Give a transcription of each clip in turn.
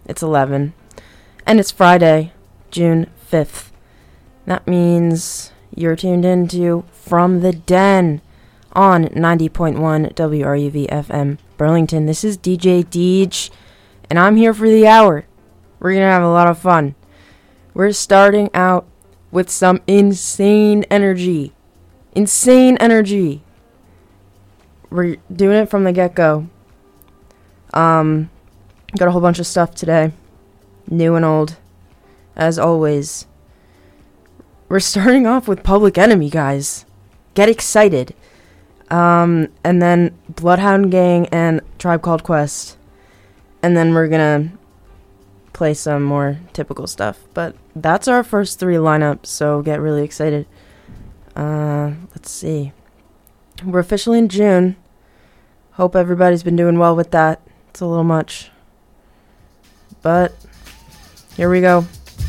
It's 11. And it's Friday, June 5th. That means you're tuned into From the Den on 90.1 WRUV FM Burlington. This is DJ Deej, and I'm here for the hour. We're going to have a lot of fun. We're starting out with some insane energy. Insane energy. We're doing it from the get-go. Got a whole bunch of stuff today. New and old. As always. We're starting off with Public Enemy, guys. Get excited. And then Bloodhound Gang and Tribe Called Quest. And then we're gonna play some more typical stuff. But that's our first three lineups, so get really excited. Let's see. We're officially in June. Hope everybody's been doing well with that. It's a little much. But here we go.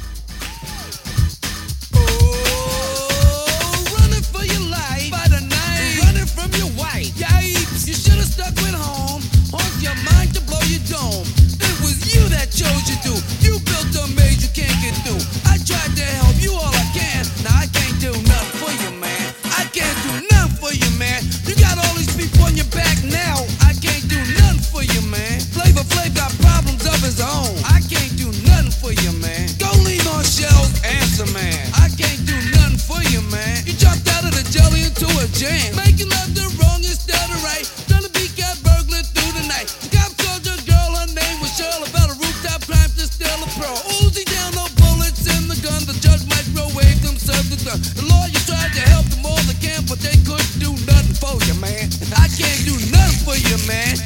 Chose you do. You built a maze you can't get through. I tried to help you all I can. Now I can't do nothing for you, man. I can't do nothing for you, man. You got all these people on your back now. I can't do nothing for you, man. Flavor Flav got problems of his own. I can't do nothing for you, man. Go lean on shells, answer, man. I can't do nothing for you, man. You jumped out of the jelly into a jam. Making love the wrong instead of right. Trying to beat cat burglar through the night. The cop told your girl her name was Shirley. About a rooftop crime to steal a pro. Uzi down, no bullets in the gun. The judge microwaved them, served the gun. The lawyers tried to help them all they can, but they couldn't do nothing for you, man. I can't do nothing for you, man.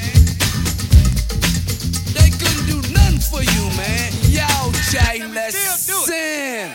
They couldn't do nothing for you, man. Yo, Jay, let's sin.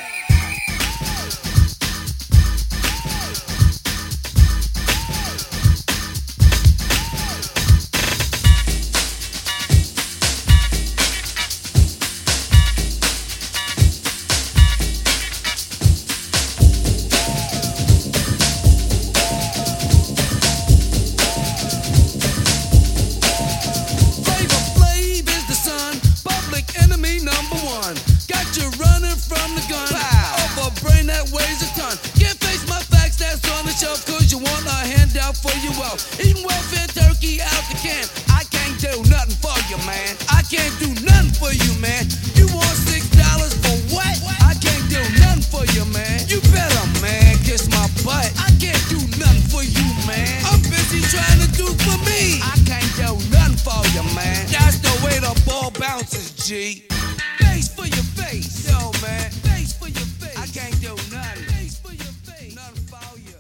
Eating welfare turkey out the can. I can't do nothing for you, man. I can't do nothing for you, man. You want $6 for what? I can't do nothing for you, man. You better, man, kiss my butt. I can't do nothing for you, man. I'm busy trying to do for me. I can't do nothing for you, man. That's the way the ball bounces, G. Face for your face, yo, man. Face for your face. I can't do nothing. Face for your face. Nothing for you.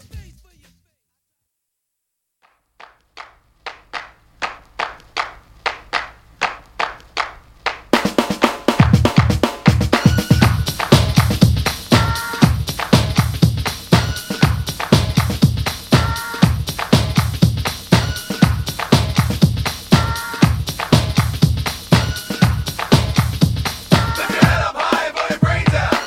Get up high, put your brains out.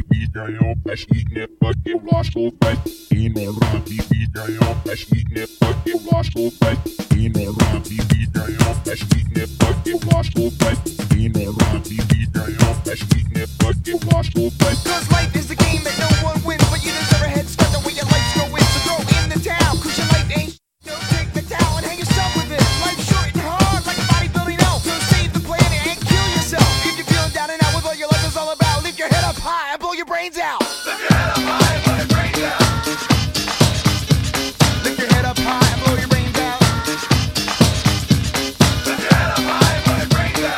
vidare, pasine, fucking rascal fat. Inorra, vidare, pasine, fucking rascal fat. Inorra, vidare, pasine, fucking rascal fat. Inorra, vidare, pasine, fucking rascal fat. Cause life is a game that no one wins, but you deserve a head start the way your life's going. So throw in the towel, cause your life ain't no, take the towel and hang yourself with it. Life's short and hard like a bodybuilding elf. So save the planet and kill yourself. If you're feeling down and out with all your life is all about, lift your head up high and blow your brains out. Lift your head up high and blow your brains out. Lift your head up high and blow your brains out. Lift your head up high and blow your brains out.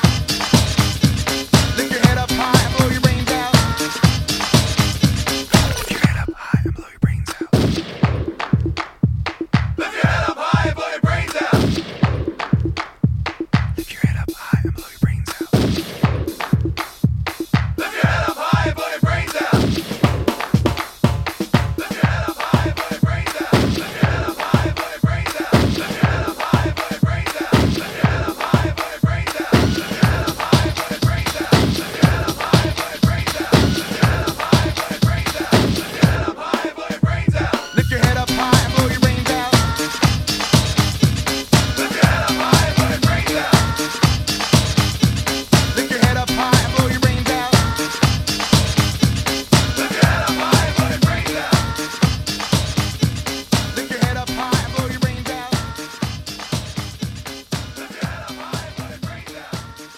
Lift your head up high and blow your brains out. Lift your head up high and blow your brains out. Lift your head up high and blow your brains out. Lift your head up high and blow your brains out. Lift your head up high and blow your brains out. Lift your head up high and blow your brains out. Lift your head up high and blow your brains out. Lift your head up high and blow your brains out. Lift your head up high and blow your brains out. Lift your head up high and blow your brains out. Lift your head up high and blow your brains out. Lift your head up high and blow your brains out. Lift your head up high and blow your brains out. Lift your head up high and blow your brains out. Lift your head up high and blow your brains out. Lift your head up high and blow your brains out. Lift your head up high and blow your brains out. Lift your head up high and blow your brains out. Lift your head up high and blow your brains out.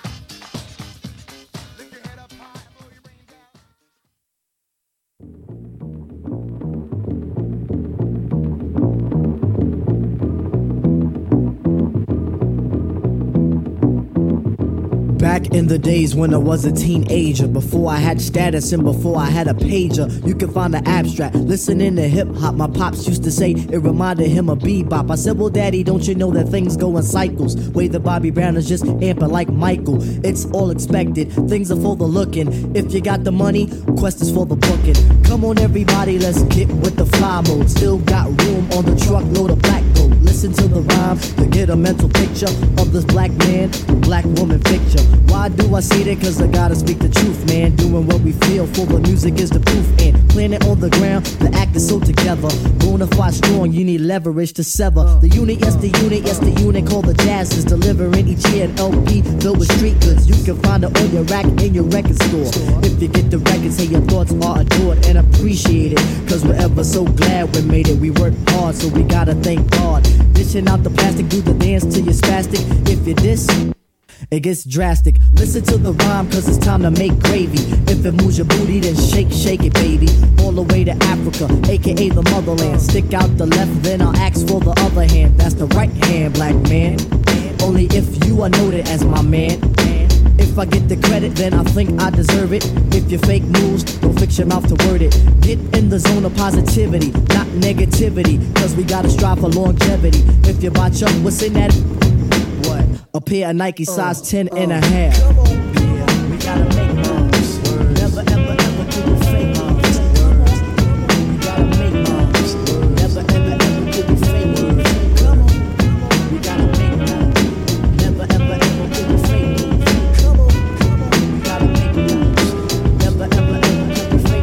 Lift your head up high and blow your brains out. Back in the days when I was a teenager, before I had status and before I had a pager, you can find the abstract. Listening to hip hop, my pops used to say it reminded him of bebop. I said, well, daddy, don't you know that things go in cycles? Way the Bobby Brown is just amping like Michael. It's all expected, things are for the looking. If you got the money, quest is for the booking. Come on, everybody, let's get with the fly mode. Still got room on the truckload of black gold. Listen to the rhyme to get a mental picture of this black man, black woman picture. Why do I say that? Cause I gotta speak the truth, man. Doing what we feel for the music is the proof. And planet on the ground, the act is so together. Bonafide strong, you need leverage to sever. The unit, yes the unit called the Jazz is delivering each year an LP filled with street goods. You can find it on your rack in your record store. If you get the records, hey, your thoughts are adored and appreciated. Cause we're ever so glad we made it. We worked hard, so we gotta thank God. Dishing out the plastic, do the dance till you're spastic. If you diss, it gets drastic. Listen to the rhyme, cause it's time to make gravy. If it moves your booty, then shake, shake it, baby. All the way to Africa, aka the motherland. Stick out the left, then I'll ask for the other hand. That's the right hand, black man. Only if you are noted as my man. If I get the credit, then I think I deserve it. If you fake moves, don't fix your mouth to word it. Get in the zone of positivity, not negativity. Cause we gotta strive for longevity. If you botch up, what's in that? What? A pair of Nike size 10 and a half. Come on, yeah, we gotta make moves. Never, ever, ever do the fake moves. We gotta make moves. Never, ever, ever do the fake moves. Come on, we gotta make moves. Never, ever, ever do the fake moves. Come on, we gotta make moves. Never, ever, ever do the fake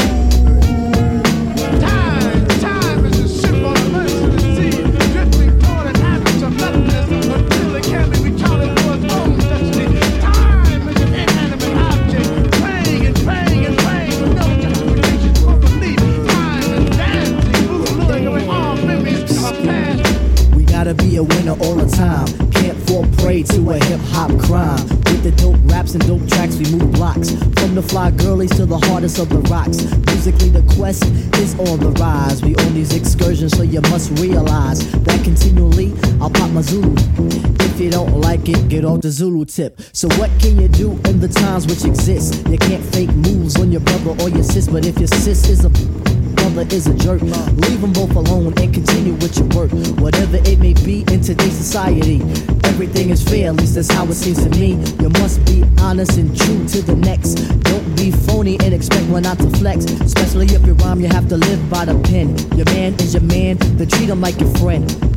moves. Time is a symbol of mercy to see, drifting toward an average of nothingness until it can be retarded for its own destiny. Time is an inanimate object, praying and praying and praying with no justification for belief. Time is dancing, luring away all memories of our past. We gotta be a winner all the time. Can't fall prey to a hip-hop crime. With the dope raps and dope tracks, we move blocks. From the fly girlies to the hardest of the rocks. Musically, the quest is on the rise. We on these excursions, so you must realize that continually, I'll pop my Zulu. If you don't like it, get off the Zulu tip. So what can you do in the times which exist? You can't fake moves on your brother or your sis, but if your sis is a brother is a jerk, leave them both alone and continue with your work. Whatever it may be in today's society, everything is fair, at least that's how it seems to me. You must be honest and true to the next. Don't be phony and expect one not to flex. Especially if you rhyme, you have to live by the pen. Your man is your man, then treat him like your friend.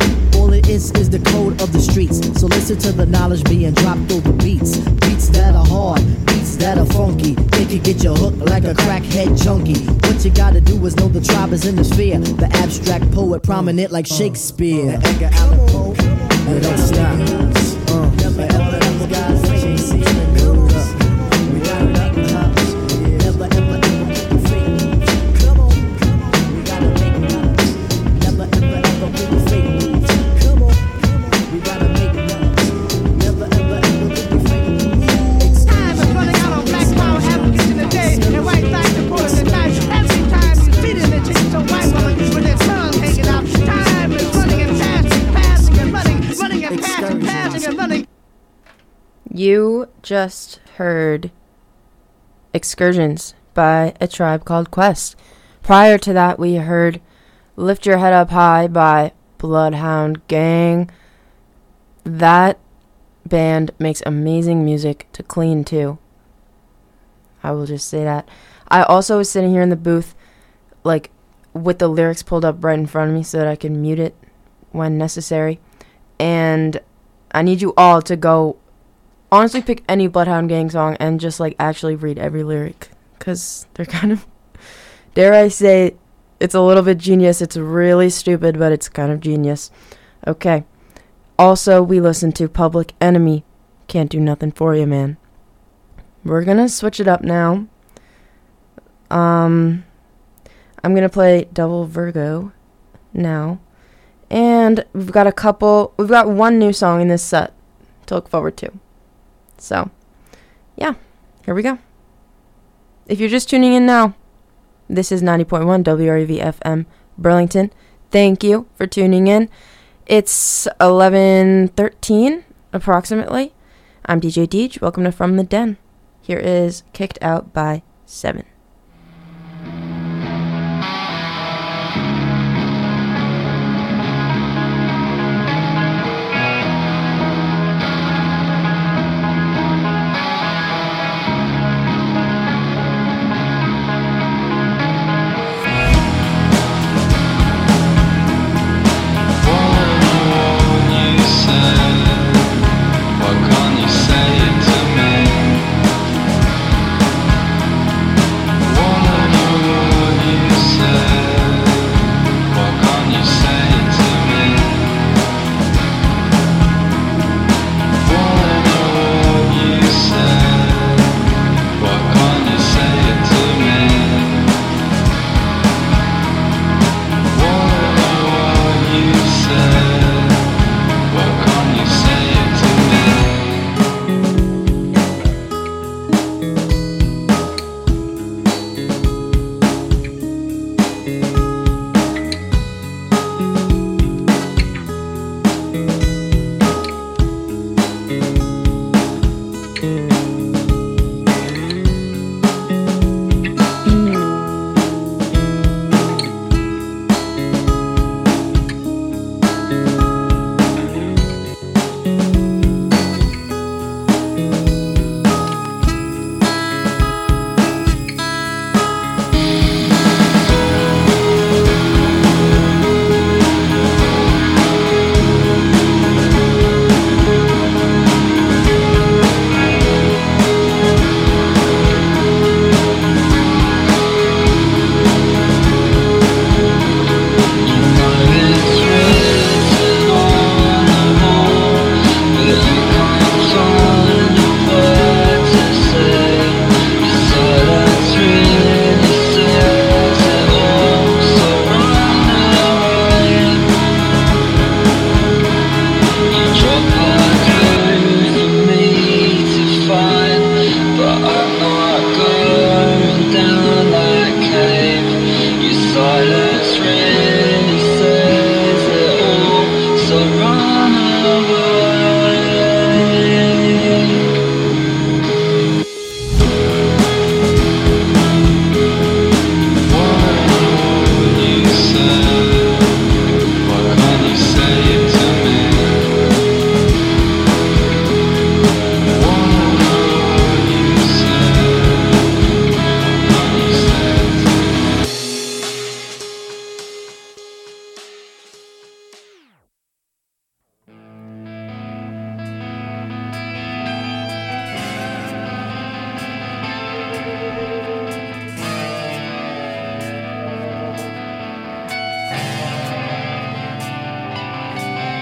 All it is the code of the streets. So listen to the knowledge being dropped over beats. Beats that are hard, beats that are funky. They can get you hooked like a crackhead junkie. What you gotta do is know the tribe is in the sphere. The abstract poet prominent like Shakespeare. Edgar Allan Poe. You don't stop. Never ever ever guys chasing the news. We got it up tops. Never ever ever get the fake news. Come on, we gotta make noise. Never ever ever get the fake news. Come on, we gotta make noise. Never ever ever get the fake news. Time is running out on black power advocates in the day, and white light supporters at night. Every time you feed in the chicks, so white woman with their tongue hanging out. Time is running and passing, passing and running, running and passing, passing and running. You just heard Excursions by A Tribe Called Quest. Prior to that, we heard Lift Your Head Up High by Bloodhound Gang. That band makes amazing music to clean to. I will just say that. I also was sitting here in the booth, like, with the lyrics pulled up right in front of me so that I can mute it when necessary. And I need you all to go honestly pick any Bloodhound Gang song and just, like, actually read every lyric. Because they're kind of, dare I say, it's a little bit genius. It's really stupid, but it's kind of genius. Okay. Also, we listened to Public Enemy, Can't Do Nothing For You, Man. We're going to switch it up now. I'm going to play Double Virgo now. And we've got one new song in this set to look forward to. So, yeah, here we go. If you're just tuning in now, this is 90.1 WREV FM Burlington. Thank you for tuning in. It's 11:13 approximately. I'm DJ Deej. Welcome to From the Den. Here is Kicked Out by 7. What can you say to me?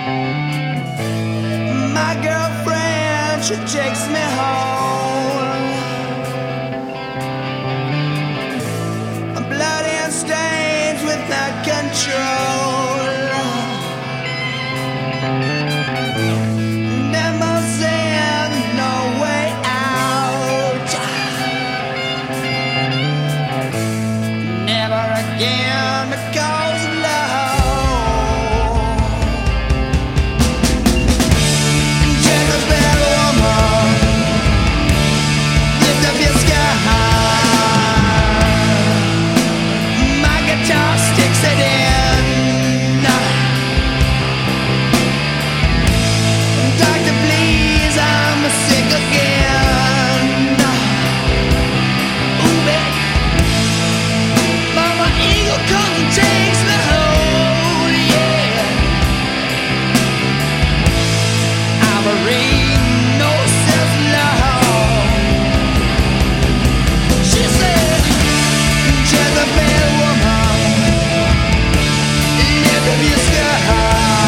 My girlfriend, she takes me home. Blood and stains without control. Never saying no way out. Never again because of love. Jezebel woman, lift up your sky. My guitar sticks it in. Doctor, please, I'm sick again. Ooh, baby. Mama eagle comes and takes me home, yeah. I'm a reading no self-love. She said, Jezebel woman, lift up your sky.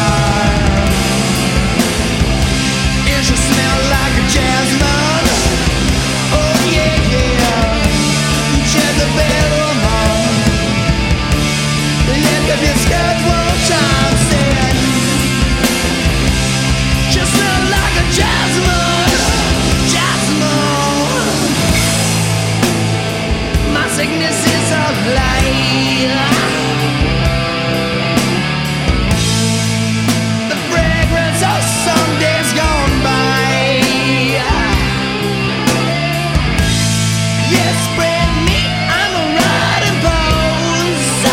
You should smell like a jasmine. Oh yeah, yeah. Jezebel woman, lift up your skirt one time, said. You smell like a jasmine, jasmine. My sickness is a lie. The fragrance of some days gone by. Yes, spread me, I'm a riding pose.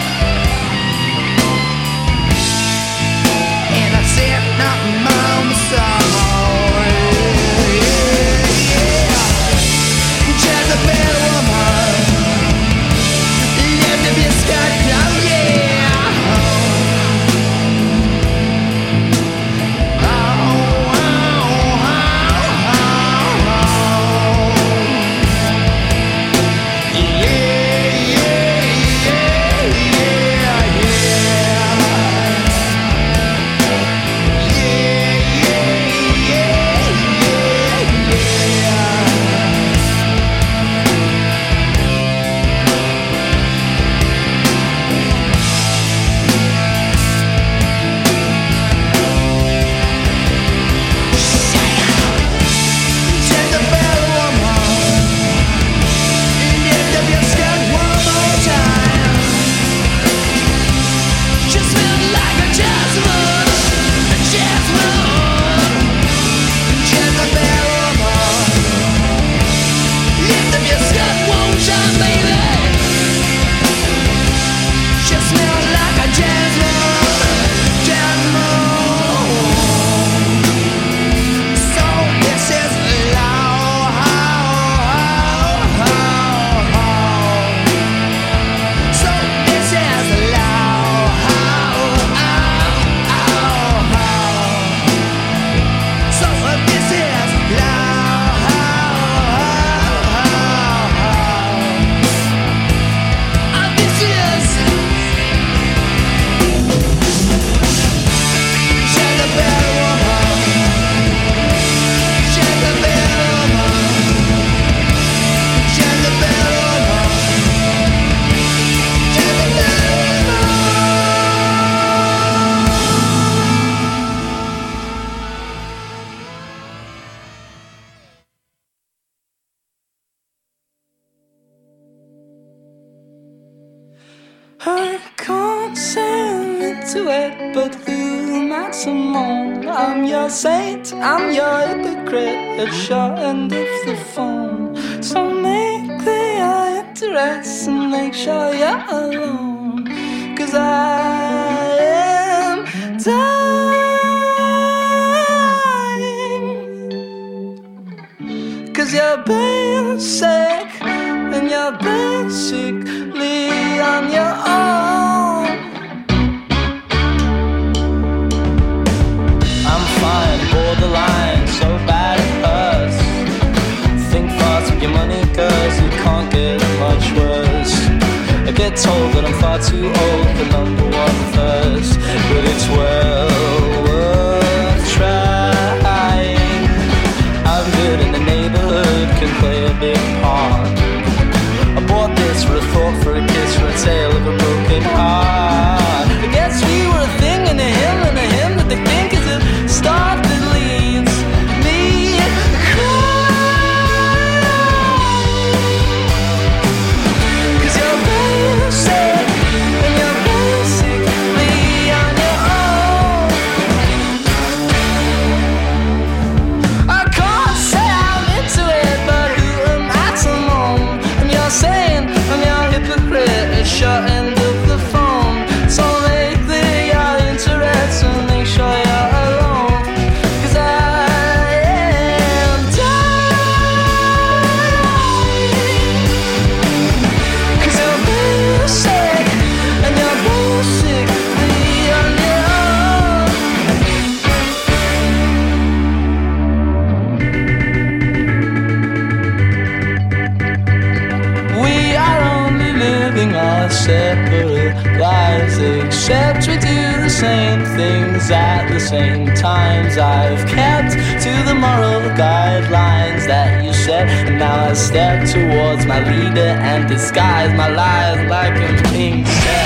And I said not mama sorrow. Yeah. Jezebel woman, lift up your skirt, oh yeah. I can't say I'm into it, but who am I to moan? I'm your saint, I'm your hypocrite at your end of the phone. So make clear your interest and make sure you're alone. 'Cause I am dying. 'Cause you're basic and you're basically on your own. I'm fine, borderline, so bad it hurts. Think fast with your money, cause it can't get much worse. I get told that I'm far too old for number one first, but it's well worth tale of a broken heart. I guess we were a thing and a hymn that they think is a star that leads me crying. 'Cause you're basic and you're basically on your own. I can't say I'm into it, but who am I to moan? And you're saying I'm your hypocrite, shutting up the phone. So make clear your interest and make sure you're alone. 'Cause I am dying. 'Cause you're basic and you're basically on your own. We are only living our separate lives, except we do the same things at the same times. I've kept to the moral guidelines that you set, and now I step towards my leader and disguise my lies like I'm being set.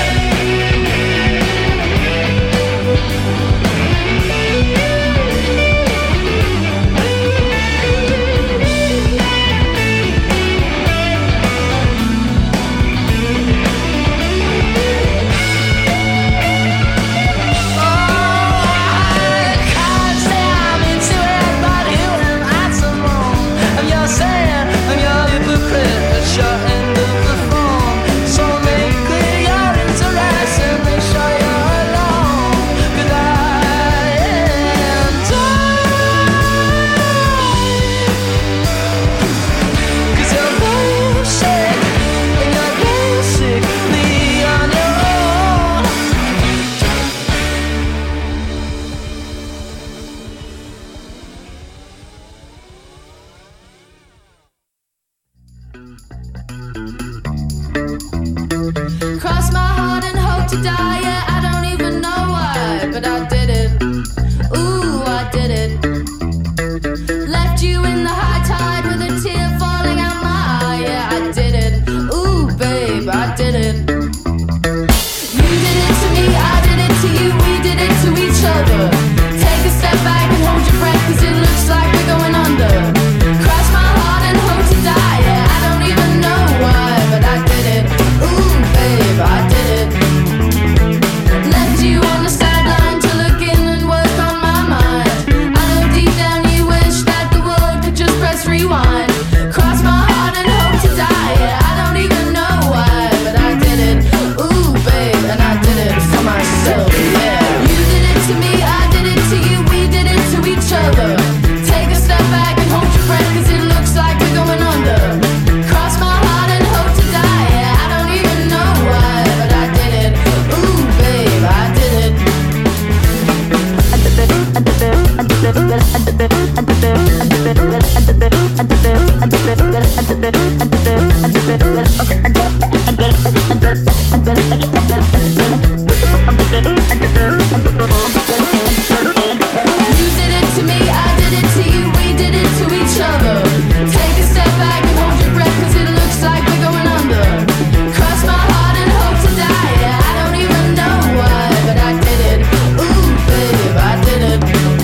Cross my heart and hope to die, yeah, I don't even know why, but I did it. Ooh, I did it. Left you in the high tide with a tear falling out my eye, yeah, I did it. Ooh, babe, I did it. You did it to me, I did it to you, we did it to each other. Take a step back and hold your breath, 'cause it looks like we're going under. Cross my heart and hope to die, yeah, I don't even know why, but I did it. Ooh, babe, I did it. Left you on the sideline to look in and work on my mind. I know deep down you wish that the world could just press rewind. Cross my heart and hope to die, yeah, I don't even know why, but I did it. Ooh, babe, and I did it for myself, yeah. You did it to me, I did it to you, we did it to each other. Take a step back and hold your breath, 'cause it looks like we're going under. Cross my heart and hope to die, yeah, I don't even know why, but I did it. Ooh, babe, I did it. You did it to me, I did it to you, we did it to each other. Take a step back and hold your breath, 'cause it looks like we're going under. Cross my heart and hope to die, yeah, I don't even know why, but I did it. Ooh, babe, I did it.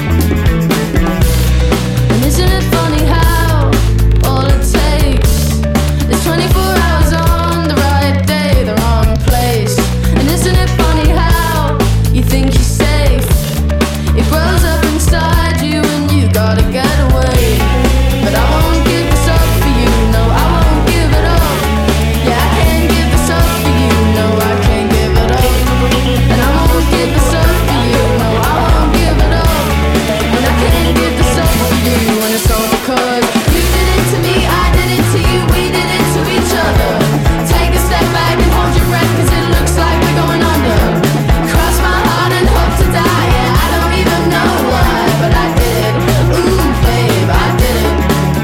And isn't it funny how all it takes is 24 hours on the right day, the wrong place? And isn't it funny how you think you're safe? It grows up inside you and you gotta get away. But I won't give this up for you, no, I won't give it up. Yeah, I can't give this up for you, no, I can't give it up. And I won't give this up for you, no, I won't give it up. And I can't give this up for you, and it's all because you did it to me, I did it to you, we did it to each other. Take a step back and hold your breath, 'cause it looks like we're going under. Cross my heart and hope to die, yeah, I don't even know why, but I did it. Ooh, babe, I did it.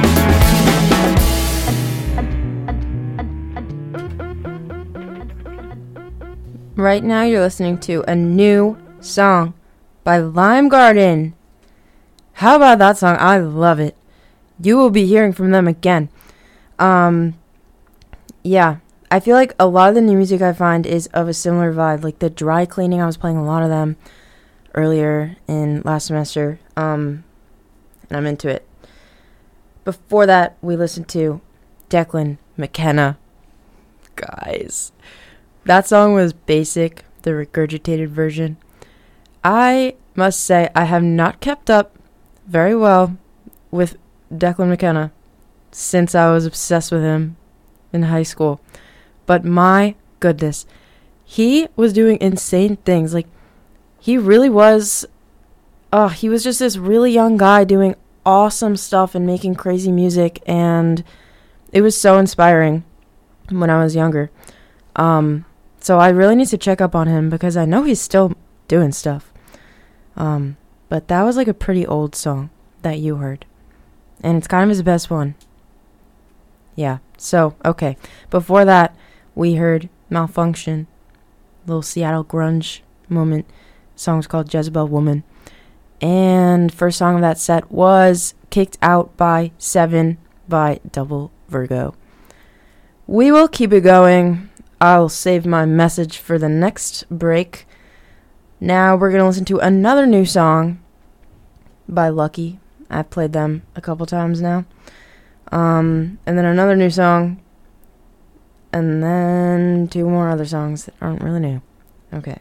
Right now, you're listening to a new song by Lime Garden. How about that song? I love it. You will be hearing from them again. Yeah, I feel like a lot of the new music I find is of a similar vibe. Like the Dry Cleaning, I was playing a lot of them earlier in last semester. And I'm into it. Before that, we listened to Declan McKenna. Guys, that song was Basic, the regurgitated version. I must say I have not kept up very well with Declan McKenna since I was obsessed with him in high school. But my goodness, he was doing insane things. Like, he really was, he was just this really young guy doing awesome stuff and making crazy music, and it was so inspiring when I was younger. So I really need to check up on him because I know he's still doing stuff. But that was like a pretty old song that you heard, and it's kind of his best one. Yeah, so, okay. Before that, we heard Malfunction, little Seattle grunge moment. The song's called Jezebel Woman. And first song of that set was Kicked Out by 7 by Double Virgo. We will keep it going. I'll save my message for the next break. Now we're going to listen to another new song by Lucky. I've played them a couple times now. And then another new song. And then 2 more other songs that aren't really new. Okay.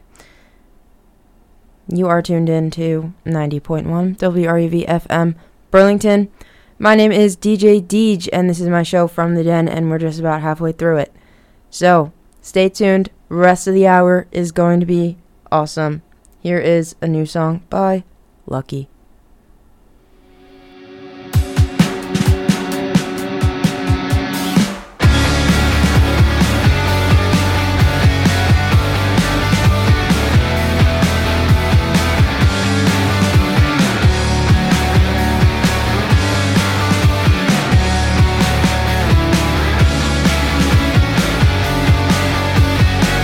You are tuned in to 90.1 WRUV FM Burlington. My name is DJ Deej, and this is my show From the Den, and we're just about halfway through it. So, stay tuned. Rest of the hour is going to be awesome. Here is a new song by Lucky.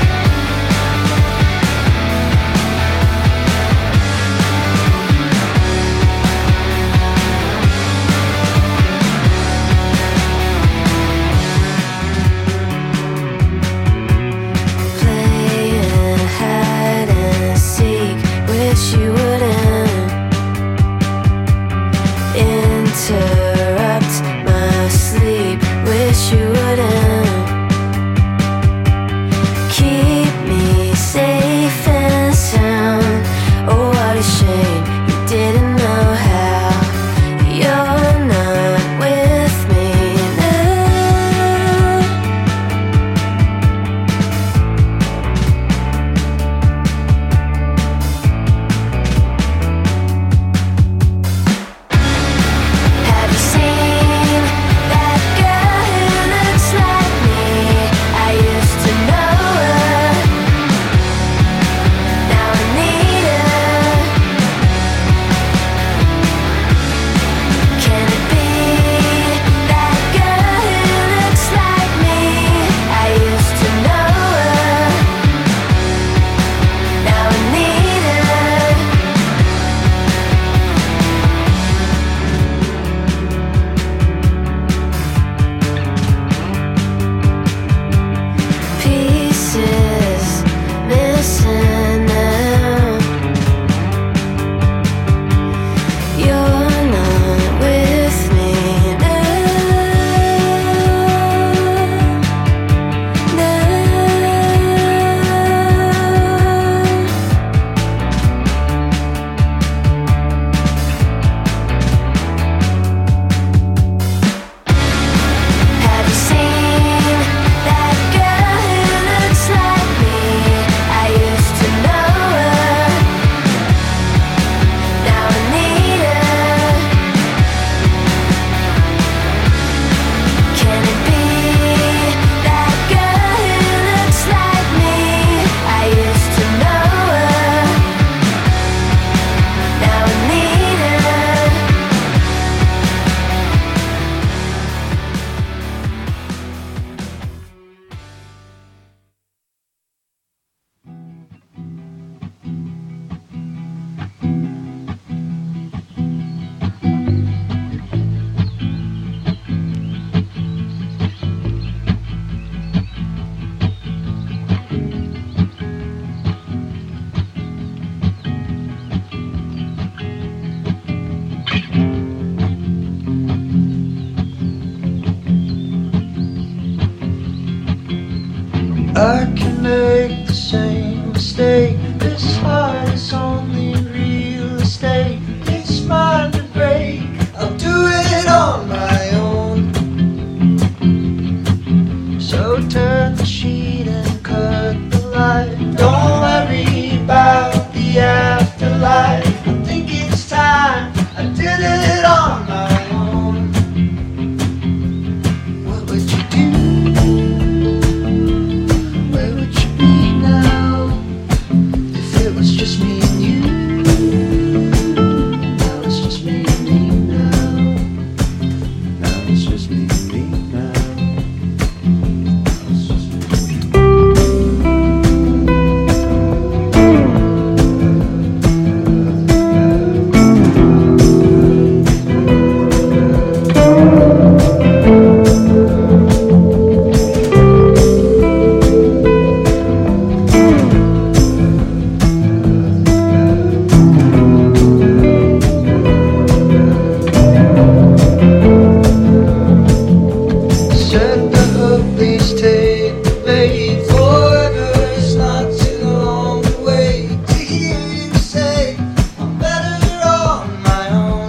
Thank make the same mistake. This heart is only real estate. It's mine to break. I'll do it on my own. So turn the sheet and cut the light. Don't worry about the afterlife. I think it's time I did it on my own. What would you do? Where would you be now if it was just me and you? Now it's just me and me now. Now it's just me and me now. Now it's just me and me. Set the hook, please take the bait. Forever's not too long to wait to hear you say I'm better on my own.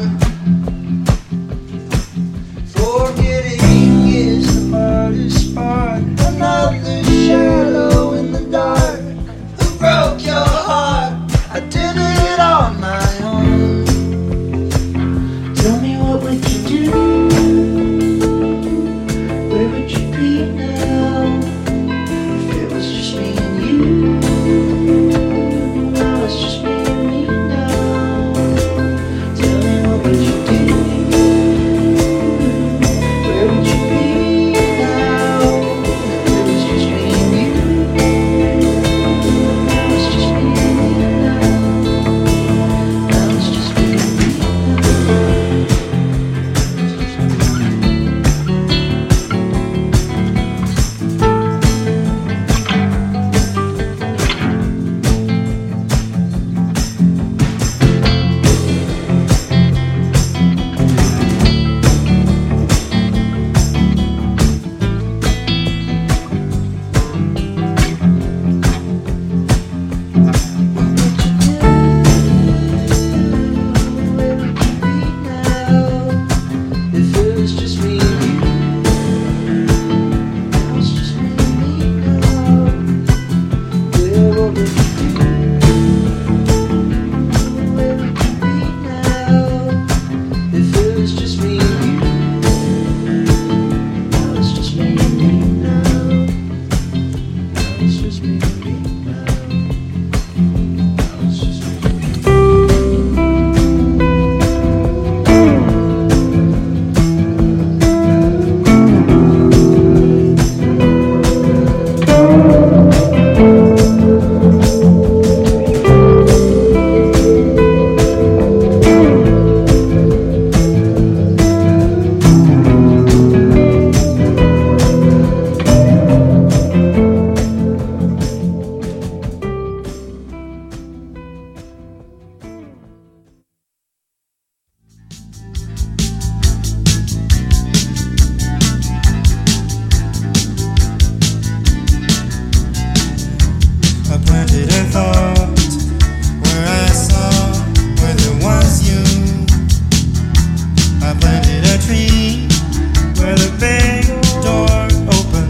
Forgetting is the hardest part. Another shadow in the dark. Who broke your heart? I did it on my own. Tell me, what would you do? Where would you be now if it was just me and you? Now it's just me and me now. Tell me, what would you do? Where would you be now if it was just me and you? Now it's just me and me now. Now it's just me and me now. If it was just me and you, now it's just me and me now. Where would you be? Where would you be now? If it was just me and you, now it's just me and me now. Now it's just me and me now. Now it's just me and me. I planted a thought where I saw where there was you. I planted a tree where the big door opened.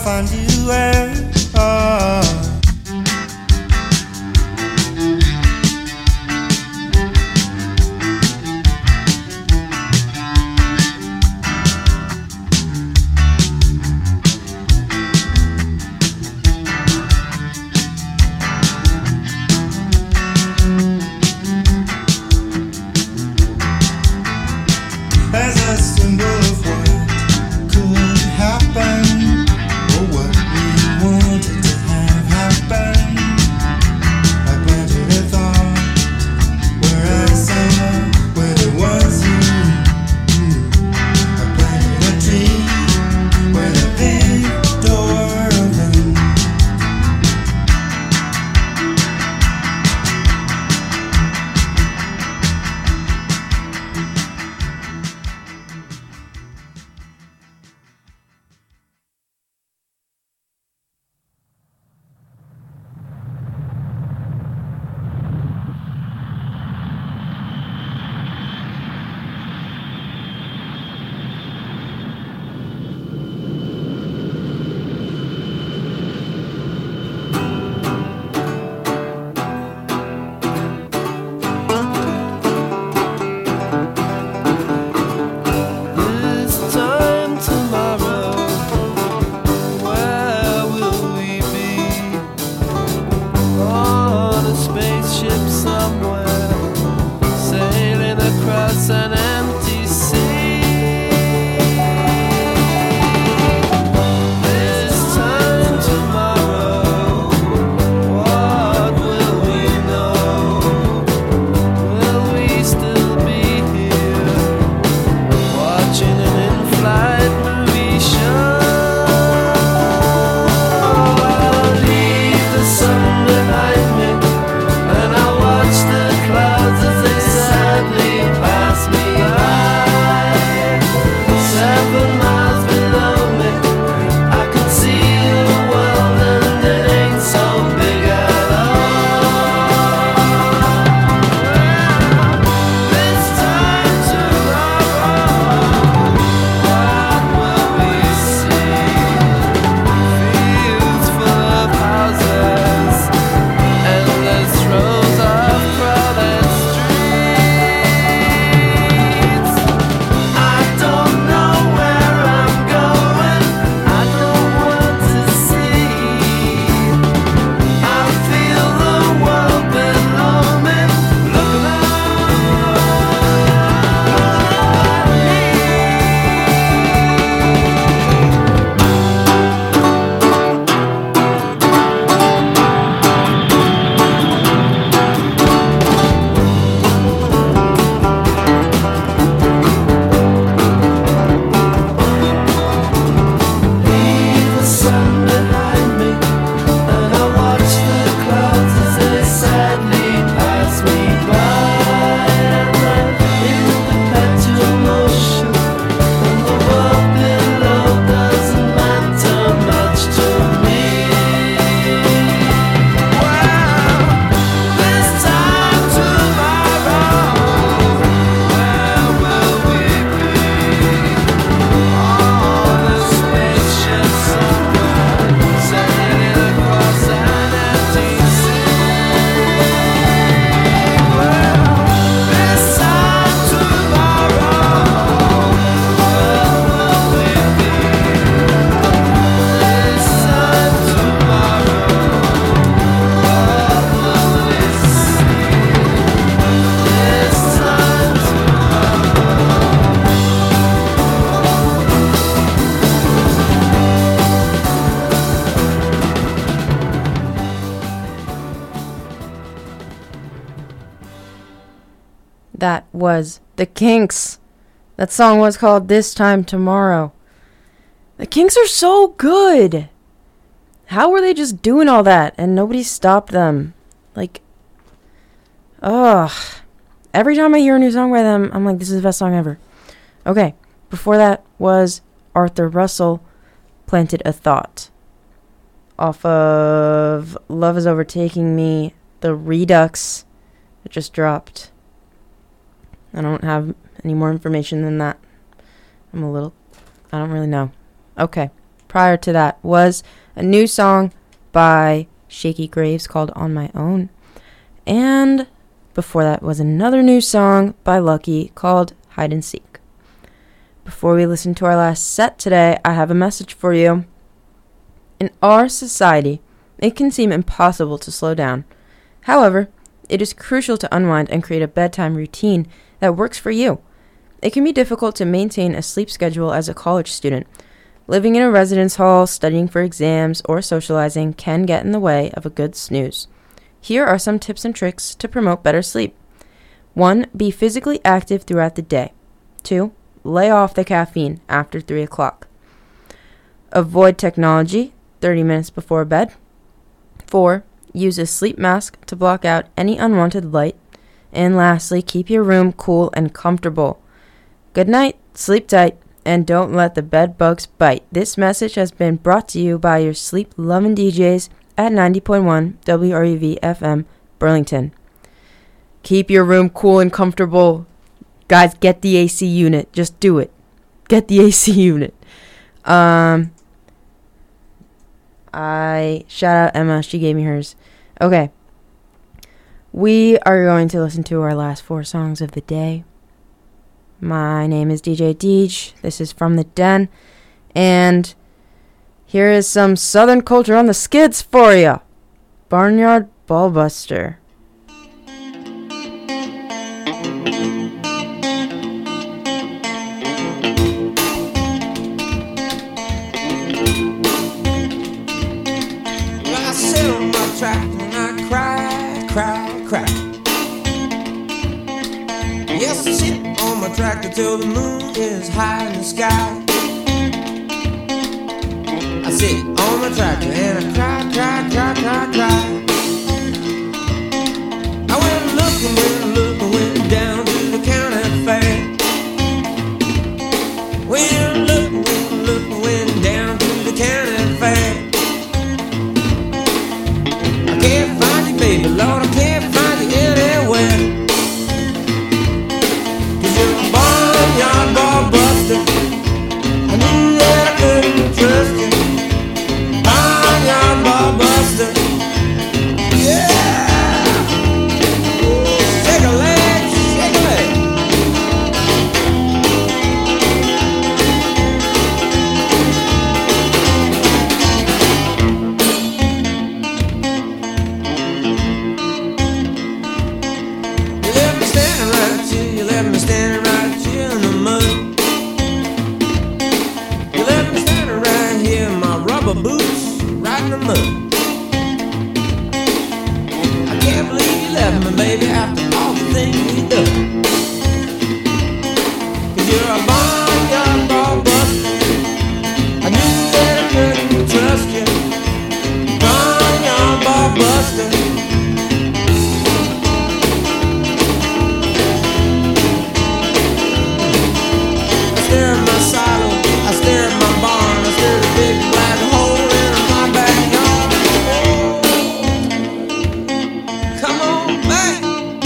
find you where you are. As a symbol of what could happen, or what we wanted to have happen, I planted a thought where I saw where there was you. I planted a tree where the big door opened. This time tomorrow, where will we be? On a spaceship somewhere, sailing across an empty sea. This time tomorrow, what will we know? Will we still be here? Watching an in-flight movie show. I'll leave the sun behind me, and I'll watch the clouds as they sadly pass me by. 7 miles below me, I can see the world, and it ain't so big at all. This time tomorrow, what will we see? Fields full of houses, endless rows of crowded streets. I don't know where I'm going, I don't want to see. I feel the world below me, looking at me. Leave the sun behind me, and I watch the clouds as they sadly pass me by. And I'm in perpetual motion, and the world below doesn't matter much to me. Well, this time tomorrow, where will we be? On a spaceship somewhere, sailing across an empty sea. Well, this time tomorrow, where will we be? This time tomorrow, what will we see? This time That was the Kinks. That song was called This Time Tomorrow. The Kinks are so good. How were they just doing all that and nobody stopped them? Like, ugh. Every time I hear a new song by them, I'm like, this is the best song ever. Okay, before that was Arthur Russell, Planted a Thought. Off of Love Is Overtaking Me, the Redux that just dropped. I don't have any more information than that. I don't really know. Okay. prior to that was a new song by Shaky Graves called On My Own. And before that was another new song by Lucky called Hide and Seek. Before we listen to our last set today, I have a message for you. In our society, it can seem impossible to slow down. However, it is crucial to unwind and create a bedtime routine that works for you. It can be difficult to maintain a sleep schedule as a college student. Living in a residence hall, studying for exams, or socializing can get in the way of a good snooze. Here are some tips and tricks to promote better sleep. 1. Be physically active throughout the day. 2. Lay off the caffeine after 3 o'clock. Avoid technology 30 minutes before bed. 4. Use a sleep mask to block out any unwanted light. And lastly, keep your room cool and comfortable. Good night, sleep tight, and don't let the bed bugs bite. This message has been brought to you by your sleep-loving DJs at 90.1 WRUV FM, Burlington. Keep your room cool and comfortable. Guys, get the AC unit. Just do it. Get the AC unit. I shout out Emma. She gave me hers. Okay. We are going to listen to our last 4 songs of the day. My name is DJ Deej. This is From the Den. And here is some Southern culture on the skids for ya. Barnyard Ballbuster. Well, I sit on my tractor and I cry. Yes, I sit on my tractor till the moon is high in the sky. I sit on my tractor and I cry. I went looking, went down to the county fair. Went looking, went down to the county fair. I can't find you, baby, Lord, I can't find you anywhere. Barnyard Ballbuster, I knew that I couldn't trust you. Barnyard Ballbuster, yeah. Shake a leg, shake a leg. You left me standing right here, you left me standing right here in the mud. You left me standing right here in my rubber boots, right in the mud. I can't believe you left me, baby, after all the things we done. 'Cause you're a barnyard ballbuster. I knew that I couldn't trust you. Barnyard ballbuster. I stare at my silo, I stare at my barn, I stare at a big black hole in my backyard. Come on back.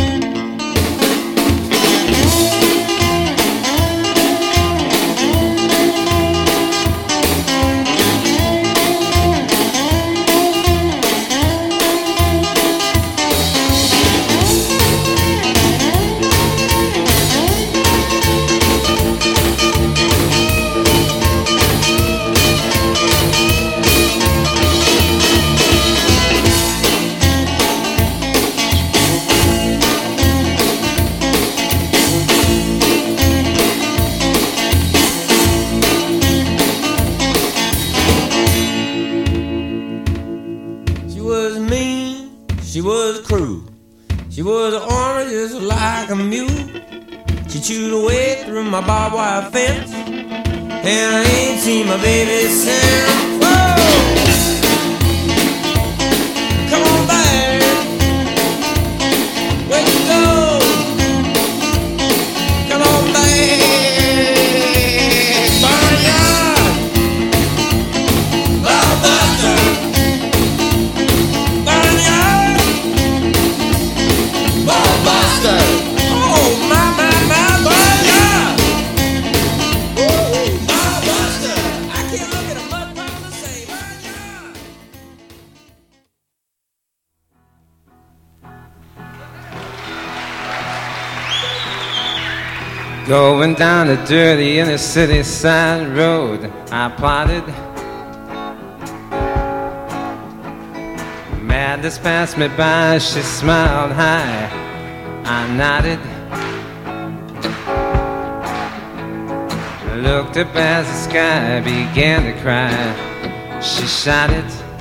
She was mean, she was cruel. She was ornery just like a mule. She chewed away through my barbed wire fence, and I ain't seen my baby since. Whoa! Come on back. Where you go? Come on back. Barnyard Ballbuster. Barnyard Ballbuster. Oh, my, barnyard. Ballbuster. I can't look at a mud pie. Going down the dirty inner city side road, I plotted. Madness passed me by, she smiled high, I nodded. Looked up as the sky began to cry, she shouted.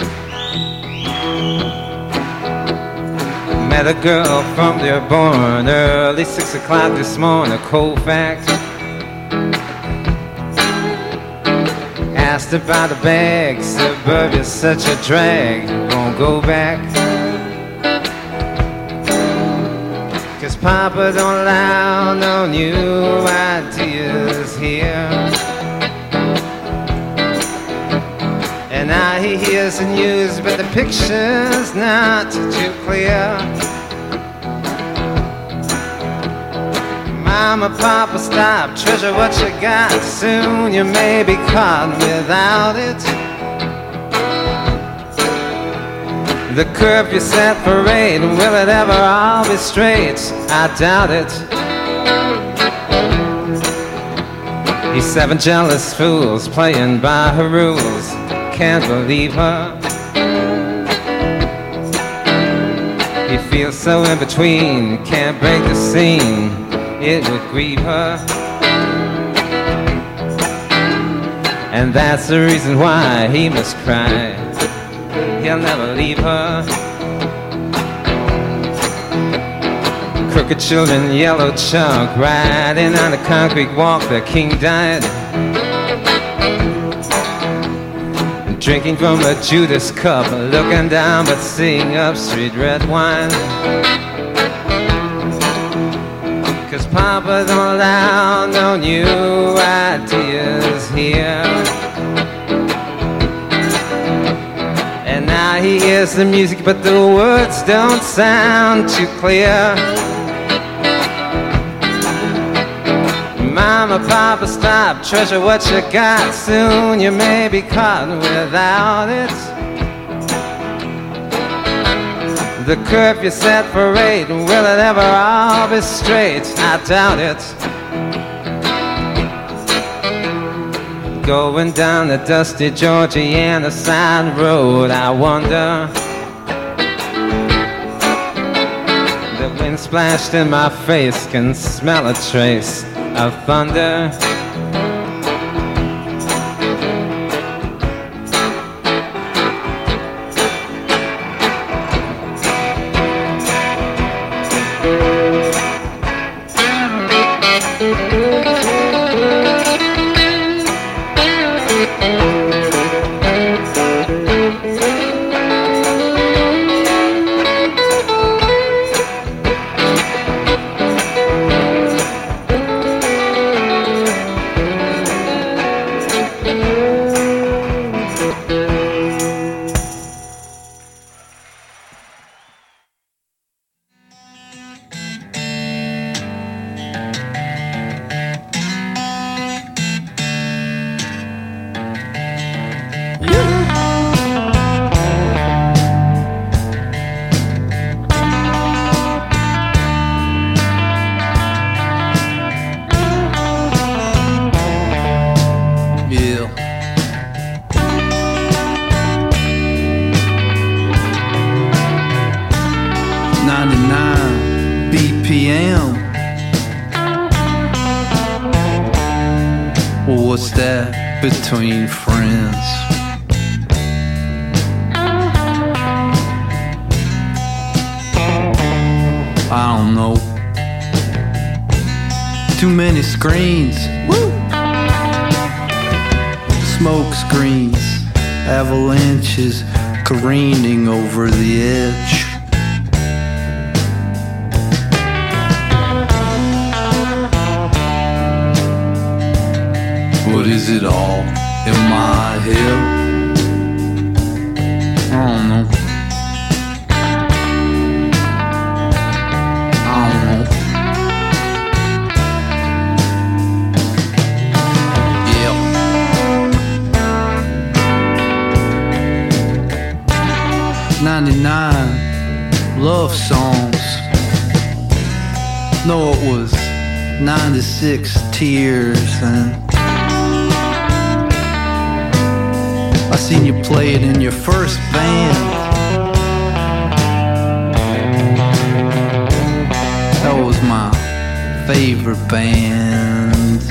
Met a girl from Dearborn, early 6 o'clock this morning, Colfax. Asked about the bag, suburbia's such a drag, won't go back. Cause Papa don't allow no new ideas here. And now he hears the news, but the picture's not too clear. Mama, Papa, stop, treasure what you got. Soon you may be caught without it. The curfew set parade, will it ever all be straight? I doubt it. These 7 jealous fools playing by her rules, can't believe her. He feels so in between, can't break the scene, it would grieve her. And that's the reason why he must cry, he'll never leave her. Crooked children, yellow chalk, riding on the concrete walk, the king died. Drinking from a Judas cup, looking down but seeing up street red wine. Cause Papa don't allow no new ideas here. And now he hears the music but the words don't sound too clear. Mama, Papa, stop, treasure what you got. Soon you may be caught without it. The curfew set parade, will it ever all be straight? I doubt it. Going down the dusty Georgiana side road, I wonder. The wind splashed in my face, can smell a trace of thunder. What's that between friends? I don't know. Too many screens. Woo! Smoke screens, avalanches careening over the edge. What is it all in my head? I don't know. I don't know. Yeah. 99 love songs. No, it was 96 tears, and I seen you play it in your first band. That was my favorite band.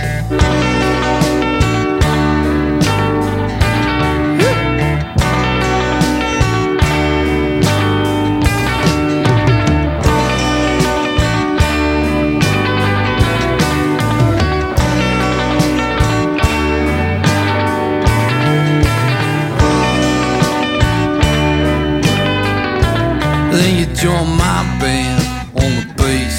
Then you join my band on the bass.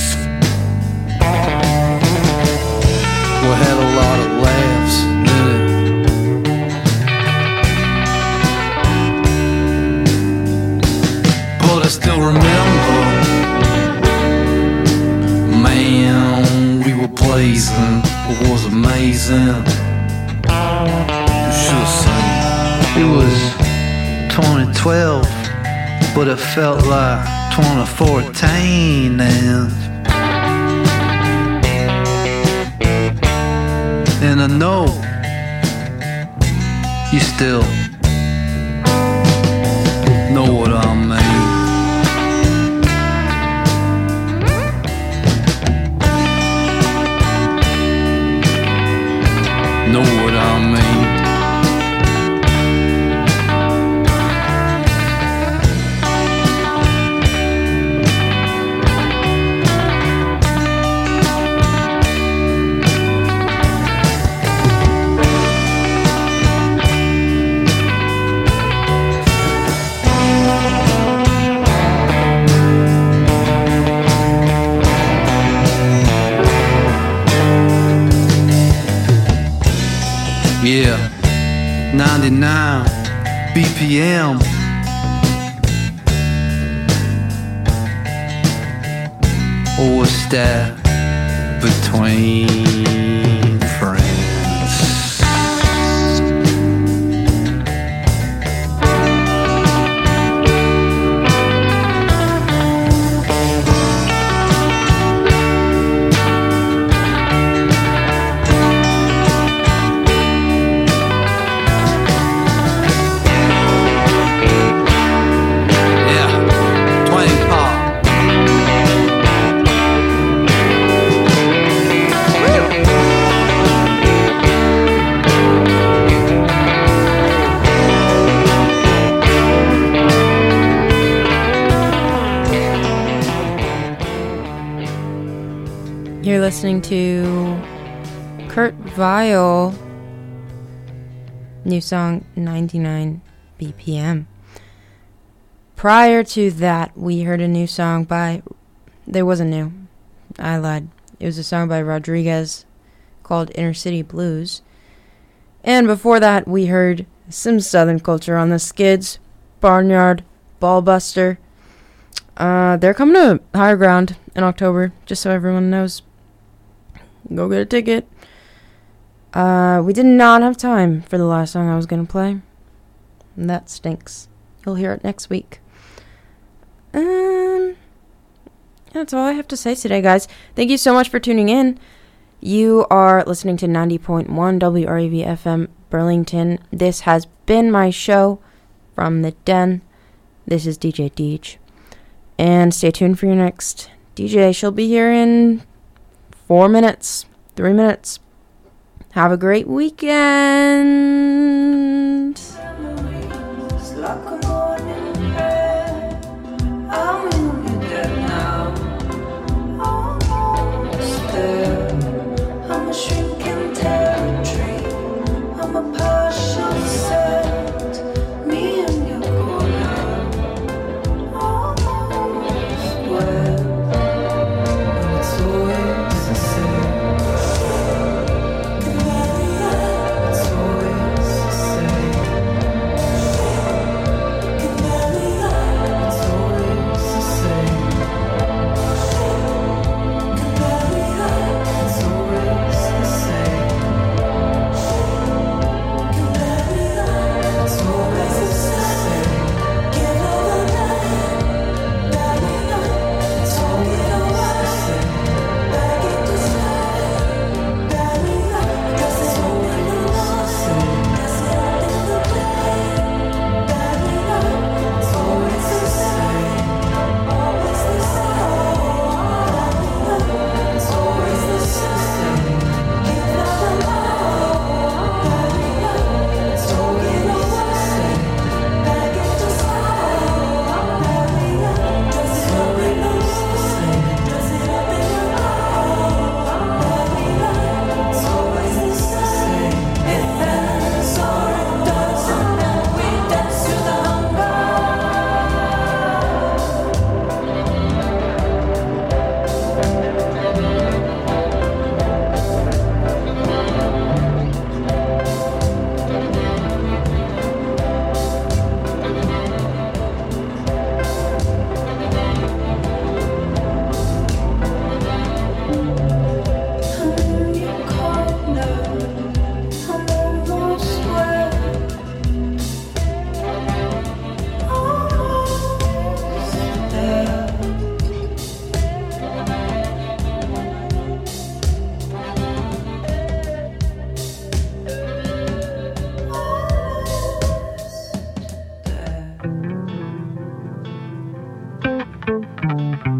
We had a lot of laughs in it. But I still remember, man, we were blazing. It was amazing. You should have seen it. It was 2012. But it felt like 2014, and I know you still know what I mean. Know what I mean. Yeah, 99 BPM. Or what's that between friends? You're listening to Kurt Vile, new song 99 BPM. Prior to that, we heard a new song by, there wasn't new, I lied. It was a song by Rodriguez called Inner City Blues. And before that, we heard some Southern Culture on the Skids, Barnyard, Ballbuster. They're coming to Higher Ground in October, just so everyone knows. Go get a ticket. We did not have time for the last song I was going to play. And that stinks. You'll hear it next week. That's all I have to say today, guys. Thank you so much for tuning in. You are listening to 90.1 WREV FM Burlington. This has been my show from the Den. This is DJ Deej. And stay tuned for your next DJ. She'll be here in 4 minutes, 3 minutes. Have a great weekend. I'm a shrinking territory. I'm a partial set. Me and your corner. Almost where it's always the same. It's always the same. Thank